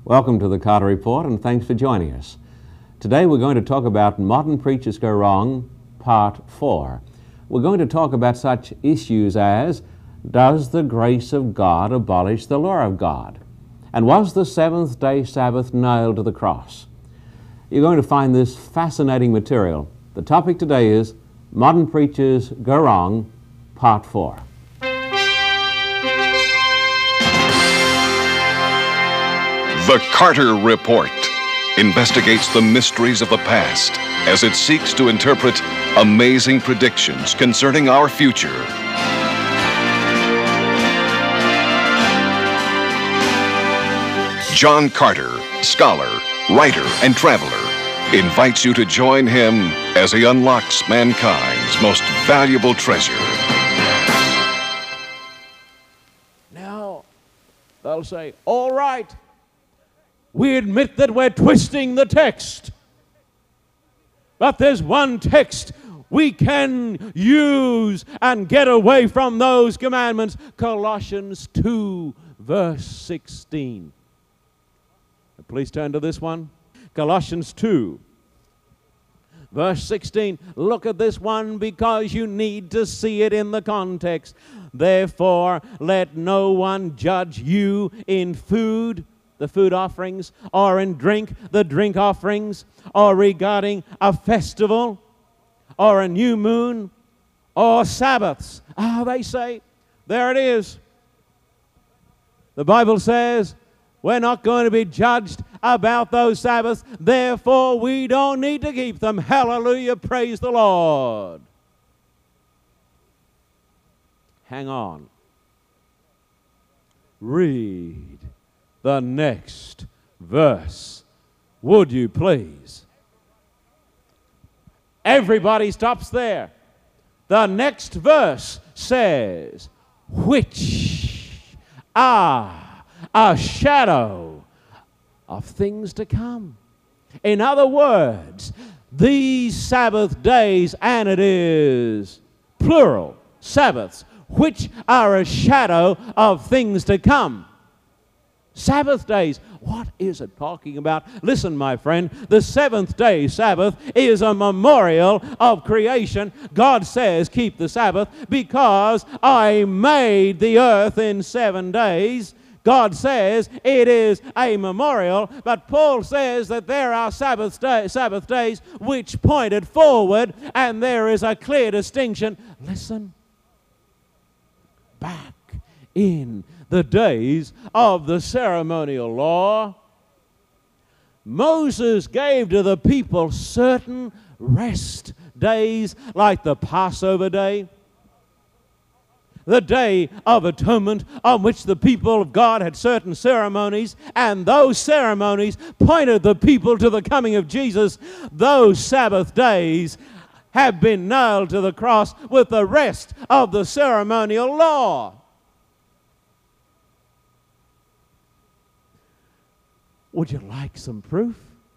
Welcome to the Carter Report, and thanks for joining us. Today we're going to talk about Modern Preachers Go Wrong, Part 4. We're going to talk about such issues as, does the grace of God abolish the law of God? And was the seventh-day Sabbath nailed to the cross? You're going to find this fascinating material. The topic today is Modern Preachers Go Wrong, Part 4. The Carter Report investigates the mysteries of the past as it seeks to interpret amazing predictions concerning our future. John Carter, scholar, writer, and traveler, invites you to join him as he unlocks mankind's most valuable treasure. Now, they'll say, all right, we admit that we're twisting the text. But there's one text we can use and get away from those commandments. Colossians 2, verse 16. Please turn to this one. Colossians 2, verse 16. Look at this one because you need to see it in the context. Therefore, let no one judge you in food, the food offerings, or in drink, the drink offerings, or regarding a festival, or a new moon, or Sabbaths. They say, there it is. The Bible says we're not going to be judged about those Sabbaths, therefore we don't need to keep them. Hallelujah, praise the Lord. Hang on. Read the next verse, would you please? Everybody stops there. The next verse says, which are a shadow of things to come. In other words, these Sabbath days, and it is plural, Sabbaths, which are a shadow of things to come. Sabbath days, what is it talking about? Listen, my friend, the seventh-day Sabbath is a memorial of creation. God says, keep the Sabbath because I made the earth in 7 days. God says it is a memorial, but Paul says that there are Sabbath days which pointed forward, and there is a clear distinction. Listen, back in the days of the ceremonial law, Moses gave to the people certain rest days, like the Passover day, the Day of Atonement, on which the people of God had certain ceremonies, and those ceremonies pointed the people to the coming of Jesus. Those Sabbath days have been nailed to the cross with the rest of the ceremonial law. Would you like some proof?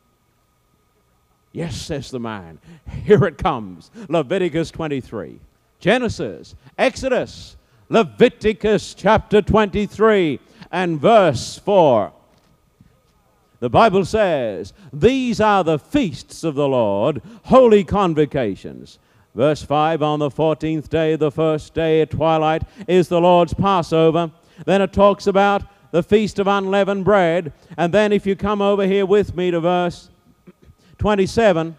Yes, says the man. Here it comes. Leviticus 23. Genesis, Exodus, Leviticus chapter 23 and verse 4. The Bible says, these are the feasts of the Lord, holy convocations. Verse 5, on the 14th day, the first day at twilight, is the Lord's Passover. Then it talks about the Feast of Unleavened Bread. And then if you come over here with me to verse 27,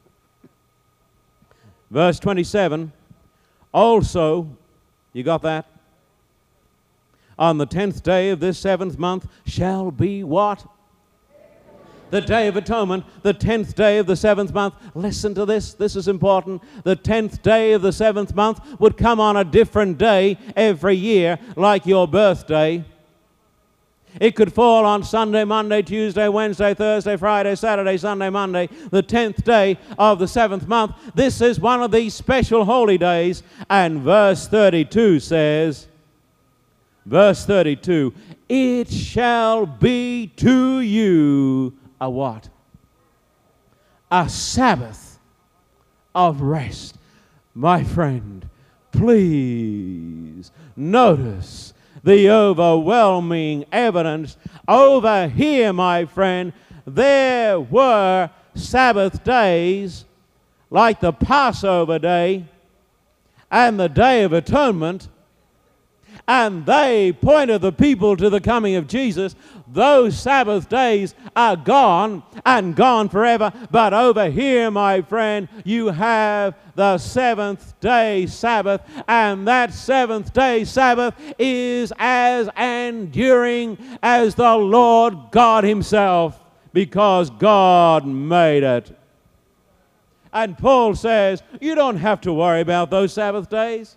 verse 27, also, you got that? On the 10th day of this 7th month shall be what? The Day of Atonement, the 10th day of the 7th month. Listen to this. This is important. The 10th day of the 7th month would come on a different day every year, like your birthday. It could fall on Sunday, Monday, Tuesday, Wednesday, Thursday, Friday, Saturday, Sunday, Monday, the 10th day of the 7th month. This is one of these special holy days. And verse 32 says, verse 32, it shall be to you a what? A Sabbath of rest. My friend, please notice the overwhelming evidence. Over here, my friend, there were Sabbath days like the Passover day and the Day of Atonement, and they pointed the people to the coming of Jesus. Those Sabbath days are gone and gone forever. But over here, my friend, you have the seventh-day Sabbath, and that seventh-day Sabbath is as enduring as the Lord God himself, because God made it. And Paul says, you don't have to worry about those Sabbath days.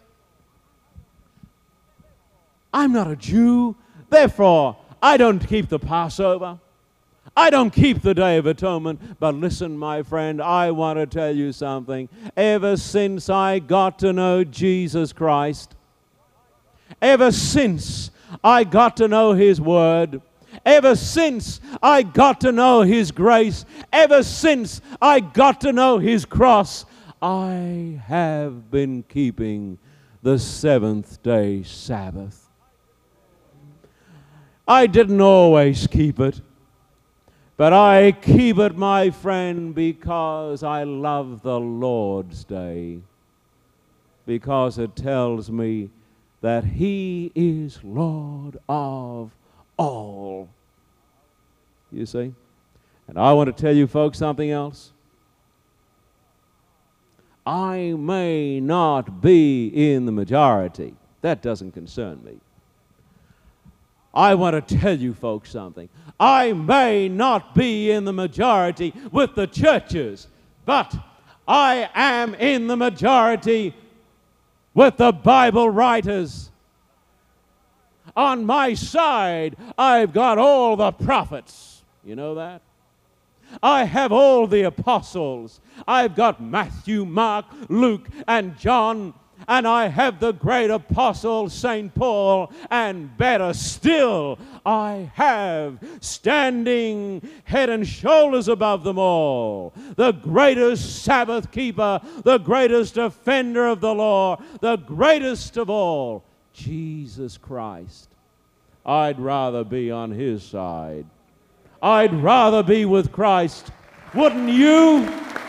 I'm not a Jew, therefore I don't keep the Passover. I don't keep the Day of Atonement. But listen, my friend, I want to tell you something. Ever since I got to know Jesus Christ, ever since I got to know His Word, ever since I got to know His grace, ever since I got to know His cross, I have been keeping the seventh-day Sabbath. I didn't always keep it, but I keep it, my friend, because I love the Lord's Day, because it tells me that He is Lord of all. You see? And I want to tell you folks something else. I may not be in the majority. That doesn't concern me. I want to tell you folks something. I may not be in the majority with the churches, but I am in the majority with the Bible writers. On my side, I've got all the prophets. You know that? I have all the apostles. I've got Matthew, Mark, Luke, and John. And I have the great apostle, St. Paul, and better still, I have, standing head and shoulders above them all, the greatest Sabbath keeper, the greatest defender of the law, the greatest of all, Jesus Christ. I'd rather be on His side. I'd rather be with Christ. Wouldn't you?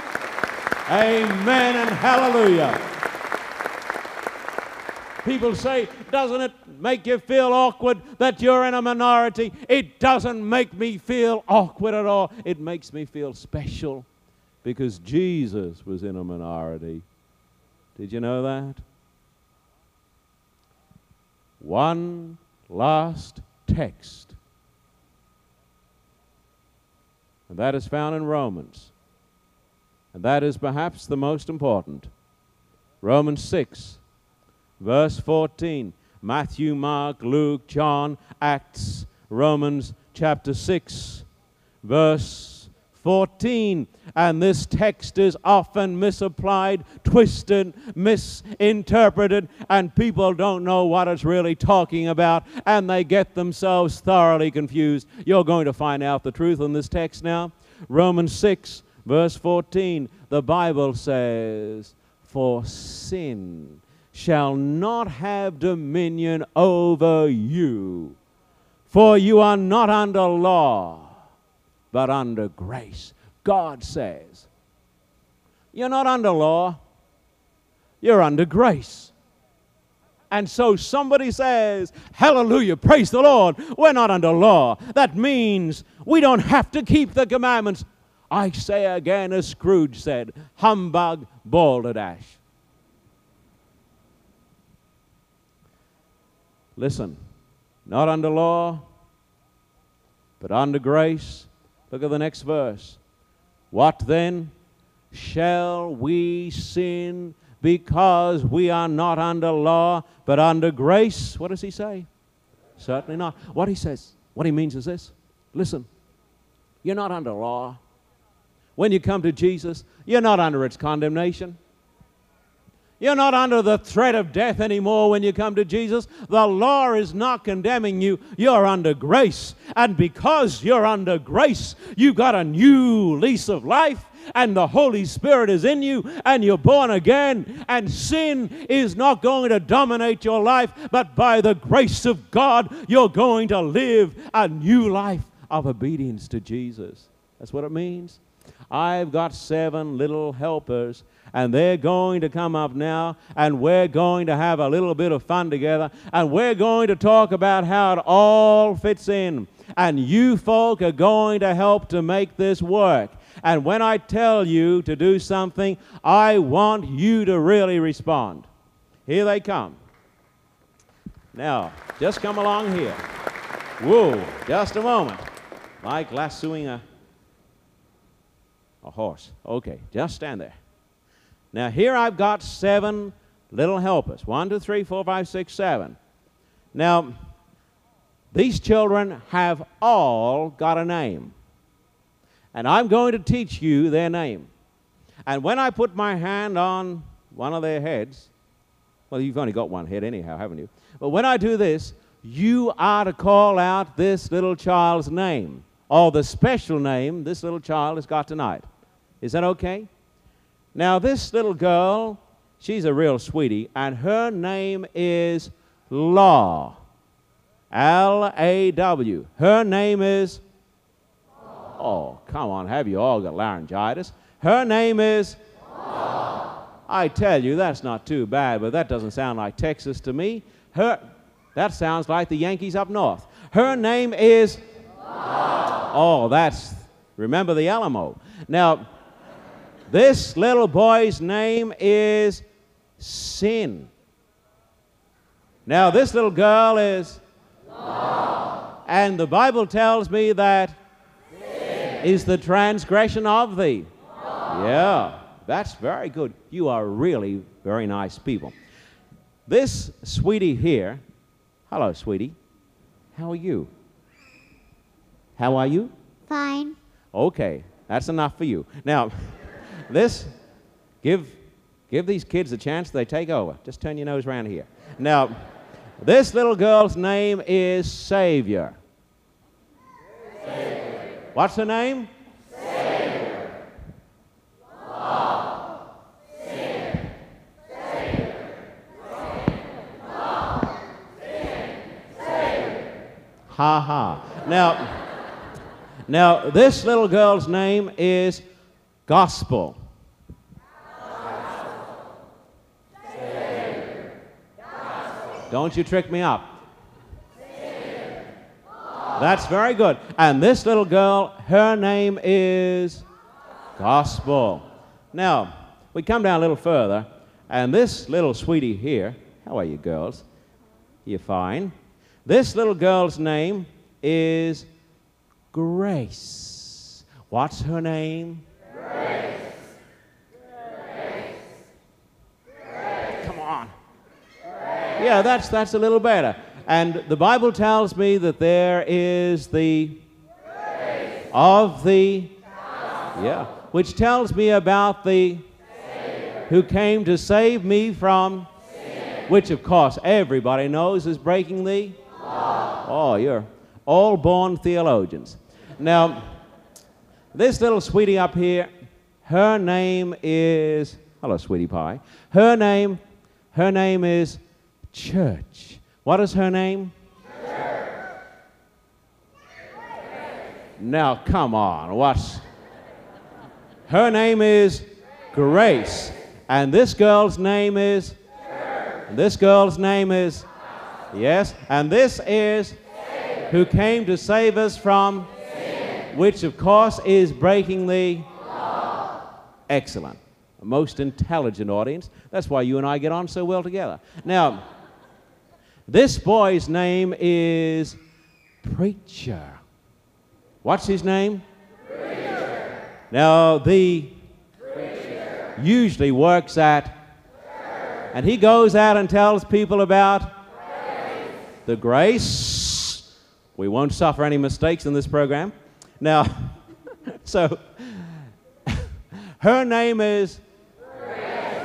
Amen and hallelujah. People say, doesn't it make you feel awkward that you're in a minority? It doesn't make me feel awkward at all. It makes me feel special because Jesus was in a minority. Did you know that? One last text. And that is found in Romans. And that is perhaps the most important. Romans 6. Verse 14, Matthew, Mark, Luke, John, Acts, Romans chapter 6, verse 14. And this text is often misapplied, twisted, misinterpreted, and people don't know what it's really talking about, and they get themselves thoroughly confused. You're going to find out the truth in this text now. Romans 6, verse 14, the Bible says, "For sin shall not have dominion over you. For you are not under law, but under grace." God says, you're not under law, you're under grace. And so somebody says, hallelujah, praise the Lord, we're not under law. That means we don't have to keep the commandments. I say again, as Scrooge said, humbug, balderdash. Listen, not under law, but under grace. Look at the next verse. What then? Shall we sin because we are not under law, but under grace? What does he say? Certainly not. What he says, what he means is this. Listen, you're not under law. When you come to Jesus, you're not under its condemnation. You're not under the threat of death anymore when you come to Jesus. The law is not condemning you. You're under grace. And because you're under grace, you've got a new lease of life, and the Holy Spirit is in you, and you're born again, and sin is not going to dominate your life, but by the grace of God, you're going to live a new life of obedience to Jesus. That's what it means. I've got 7 little helpers, and they're going to come up now, and we're going to have a little bit of fun together, and we're going to talk about how it all fits in. And you folk are going to help to make this work. And when I tell you to do something, I want you to really respond. Here they come. Now, just come along here. Whoa, just a moment. Like lassoing a horse. Okay, just stand there. Now, here I've got 7 little helpers. 1, 2, 3, 4, 5, 6, 7. Now, these children have all got a name. And I'm going to teach you their name. And when I put my hand on one of their heads, well, you've only got one head anyhow, haven't you? But when I do this, you are to call out this little child's name, or the special name this little child has got tonight. Is that okay? Now, this little girl, she's a real sweetie, and her name is Law. L-A-W. Her name is... Oh, come on, have you all got laryngitis? Her name is... I tell you, that's not too bad, but that doesn't sound like Texas to me. That sounds like the Yankees up north. Her name is... Oh, that's... Remember the Alamo. Now, this little boy's name is Sin. Now, this little girl is... And the Bible tells me that is the transgression of thee. Yeah, that's very good. You are really very nice people. This sweetie here, hello, sweetie. How are you? How are you? Fine. Okay, that's enough for you. Now, give these kids a chance, they take over. Just turn your nose around here. Now, this little girl's name is Savior. What's her name? Savior. Love. Sin. Savior. Love. Sin. Savior. Ha ha. Now, this little girl's name is Gospel. Savior. Gospel. Don't you trick me up. That's very good. And this little girl, her name is Gospel. Now, we come down a little further, and this little sweetie here, how are you girls? You're fine. This little girl's name is Grace. What's her name? Grace. Come on. Grace. Yeah, that's a little better. And the Bible tells me that there is the grace of the gospel. Yeah, which tells me about the Savior who came to save me from sin, which of course everybody knows is breaking the law. Oh, you're all born theologians. Now, this little sweetie up here, her name is, hello, sweetie pie. Her name is Church. What is her name? Church. Now, come on, her name is Grace. And this girl's name is? Church. This girl's name is? Yes. And this is? Savior, who came to save us from? Sin, which of course is breaking the law. Excellent. A most intelligent audience. That's why you and I get on so well together. Now, this boy's name is Preacher. What's his name? Preacher. Now, the preacher usually works at church, and he goes out and tells people about grace. The grace. We won't suffer any mistakes in this program. Now, so, her name is Grace.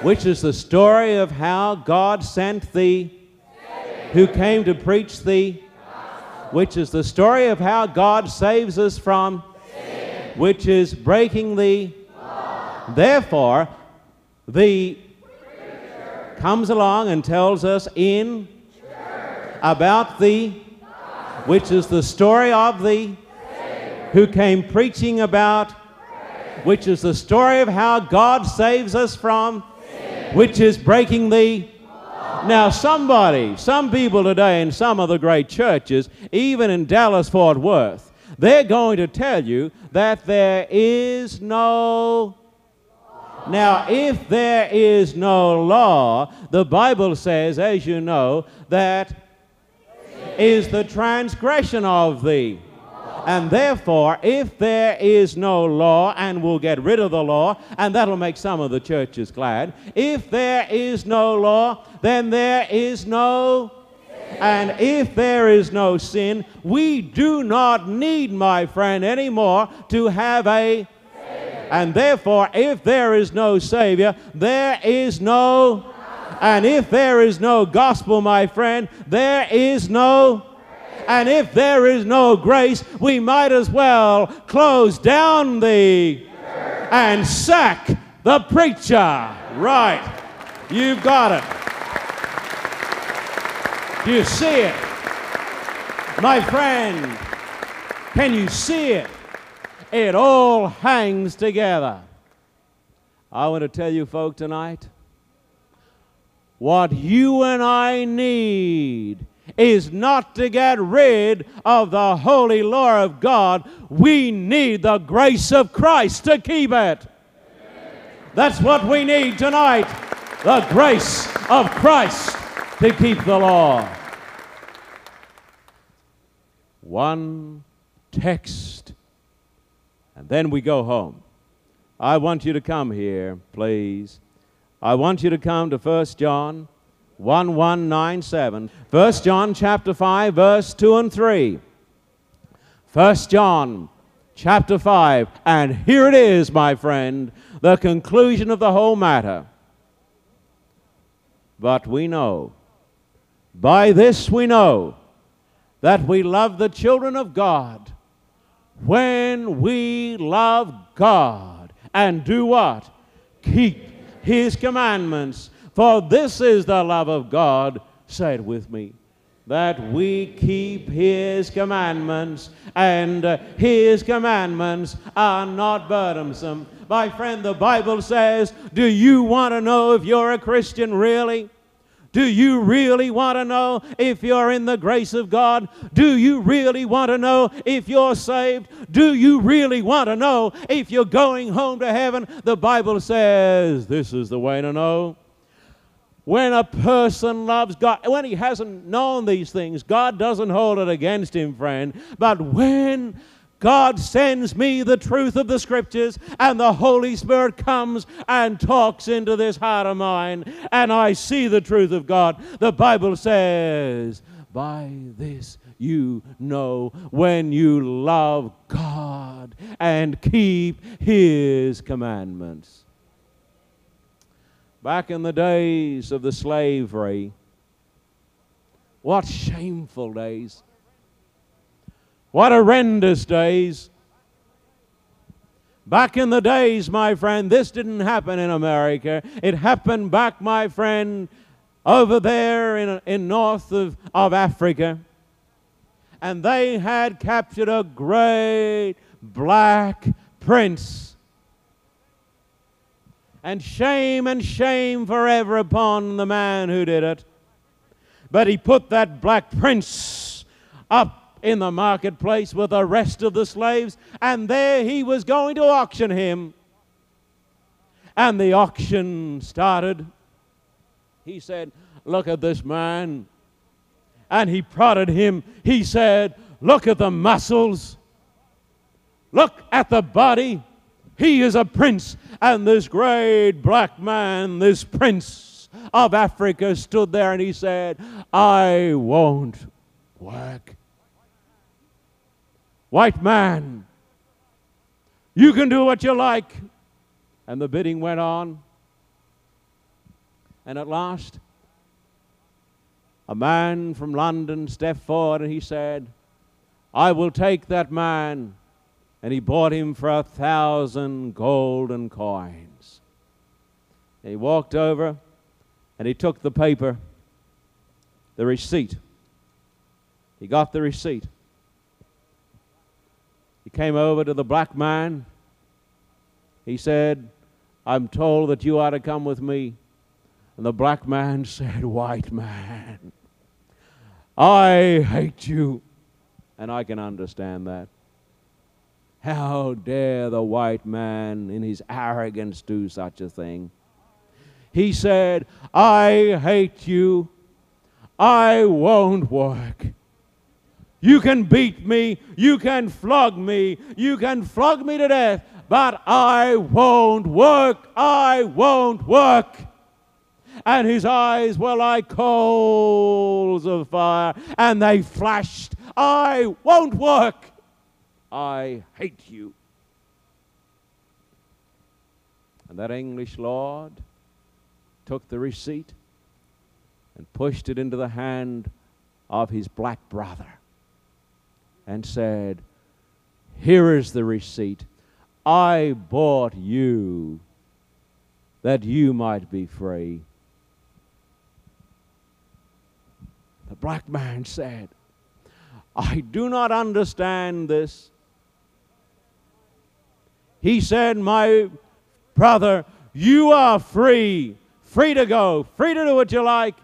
which is the story of how God sent the who came to preach the which is the story of how God saves us from which is breaking the therefore the comes along and tells us in about the which is the story of the who came preaching about which is the story of how God saves us from which is breaking the now some people today in some of the great churches, even in Dallas Fort Worth, they're going to tell you that there is no now, if there is no law, the Bible says, as you know, that is the transgression of thee. And therefore, if there is no law, and we'll get rid of the law, and that'll make some of the churches glad, if there is no law, then there is no and if there is no sin, we do not need, my friend, anymore to have a and therefore, if there is no Savior, there is no, and if there is no gospel, my friend, there is no, and if there is no grace, we might as well close down the and sack the preacher. Right. You've got it. Do you see it? My friend, can you see it? It all hangs together. I want to tell you folk tonight, what you and I need is not to get rid of the holy law of God. We need the grace of Christ to keep it. That's what we need tonight, the grace of Christ to keep the law. One text, and then we go home. I want you to come here, please. I want you to come to 1 John 1:197. 1 John chapter 5, verse 2 and 3. 1 John chapter 5. And here it is, my friend, the conclusion of the whole matter. But we know, by this we know, that we love the children of God when we love God and do what? Keep His commandments. For this is the love of God, say it with me, that we keep His commandments, and His commandments are not burdensome. My friend, the Bible says, do you want to know if you're a Christian really? Do you really want to know if you're in the grace of God? Do you really want to know if you're saved? Do you really want to know if you're going home to heaven? The Bible says this is the way to know. When a person loves God, when he hasn't known these things, God doesn't hold it against him, friend. But when God sends me the truth of the Scriptures, and the Holy Spirit comes and talks into this heart of mine, and I see the truth of God, the Bible says, by this you know when you love God and keep His commandments. Back in the days of the slavery, what shameful days. What horrendous days. Back in the days, my friend, this didn't happen in America. It happened back, my friend, over there in north of Africa. And they had captured a great black prince. And shame forever upon the man who did it. But he put that black prince up in the marketplace with the rest of the slaves, and there he was going to auction him. And the auction started. He said, look at this man. And he prodded him. He said, look at the muscles. Look at the body. He is a prince. And this great black man, this prince of Africa, stood there and he said, I won't work. White man, you can do what you like. And the bidding went on. And at last, a man from London stepped forward and he said, I will take that man. And he bought him for 1,000 golden coins. And he walked over and he took the paper, the receipt. He got the receipt. He came over to the black man. He said, I'm told that you ought to come with me. And the black man said, white man, I hate you. And I can understand that. How dare the white man in his arrogance do such a thing? He said, I hate you. I won't work. You can beat me. You can flog me. You can flog me to death. But I won't work. I won't work. And his eyes were like coals of fire, and they flashed. I won't work. I hate you. And that English lord took the receipt and pushed it into the hand of his black brother and said, here is the receipt. I bought you that you might be free. The black man said, I do not understand this. He said, my brother, you are free. Free to go. Free to do what you like.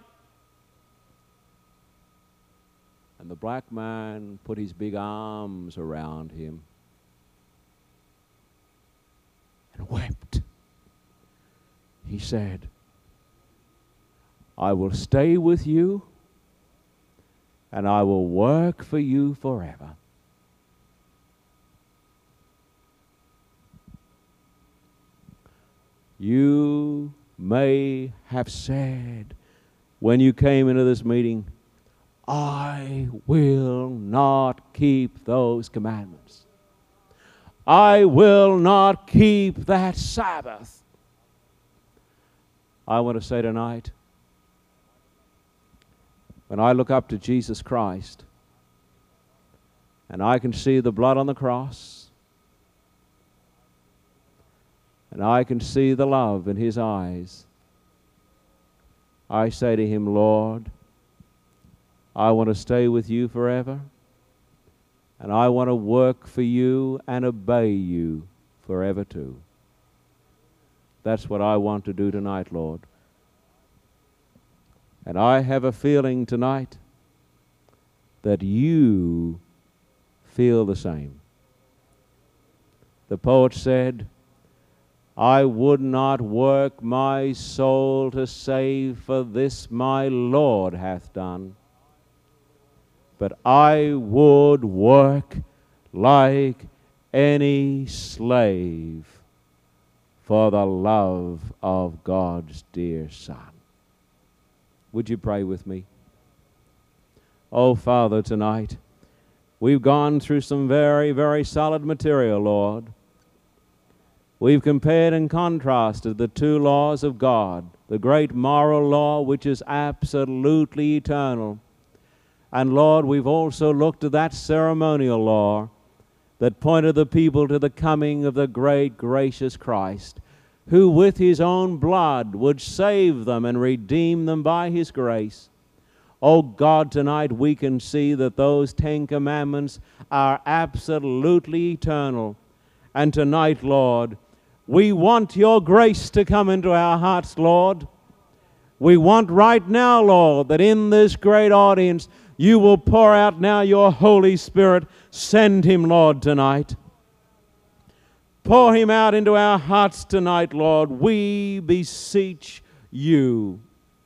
And the black man put his big arms around him and wept. He said, I will stay with you and I will work for you forever. You may have said when you came into this meeting, I will not keep those commandments. I will not keep that Sabbath. I want to say tonight, when I look up to Jesus Christ and I can see the blood on the cross and I can see the love in his eyes, I say to him, Lord, I want to stay with you forever, and I want to work for you and obey you forever too. That's what I want to do tonight, Lord. And I have a feeling tonight that you feel the same. The poet said, I would not work my soul to save, for this my Lord hath done. But I would work like any slave for the love of God's dear Son. Would you pray with me? Oh, Father, tonight we've gone through some very, very solid material, Lord. We've compared and contrasted the two laws of God, the great moral law which is absolutely eternal. And Lord, we've also looked at that ceremonial law that pointed the people to the coming of the great gracious Christ, who with his own blood would save them and redeem them by his grace. Oh God, tonight we can see that those 10 commandments are absolutely eternal. And tonight, Lord, we want your grace to come into our hearts, Lord. We want right now, Lord, that in this great audience you will pour out now your Holy Spirit. Send him, Lord, tonight. Pour him out into our hearts tonight, Lord. We beseech you.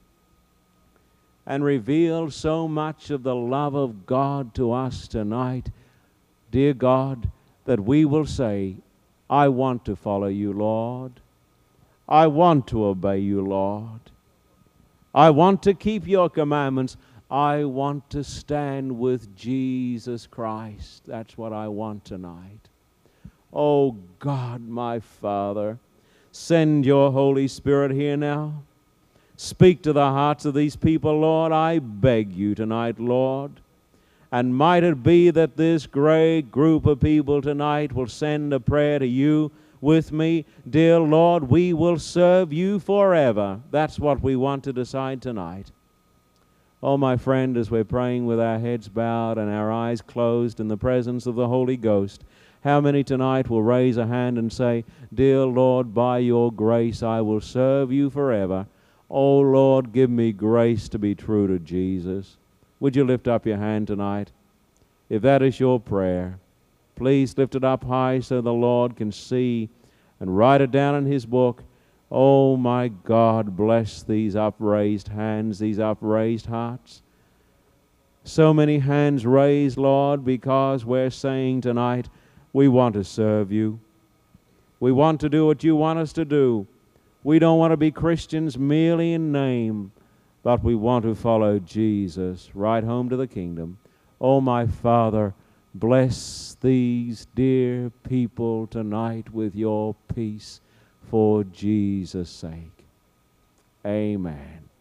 And reveal so much of the love of God to us tonight, dear God, that we will say, I want to follow you, Lord. I want to obey you, Lord. I want to keep your commandments. I want to stand with Jesus Christ. That's what I want tonight. Oh God, my Father, send your Holy Spirit here now. Speak to the hearts of these people, Lord, I beg you tonight, Lord. And might it be that this great group of people tonight will send a prayer to you with me. Dear Lord, we will serve you forever. That's what we want to decide tonight. Oh, my friend, as we're praying with our heads bowed and our eyes closed in the presence of the Holy Ghost, how many tonight will raise a hand and say, Dear Lord, by your grace I will serve you forever. Oh, Lord, give me grace to be true to Jesus. Would you lift up your hand tonight? If that is your prayer, please lift it up high so the Lord can see and write it down in His book. Oh, my God, bless these upraised hands, these upraised hearts. So many hands raised, Lord, because we're saying tonight, we want to serve you. We want to do what you want us to do. We don't want to be Christians merely in name, but we want to follow Jesus right home to the kingdom. Oh, my Father, bless these dear people tonight with your peace for Jesus' sake. Amen.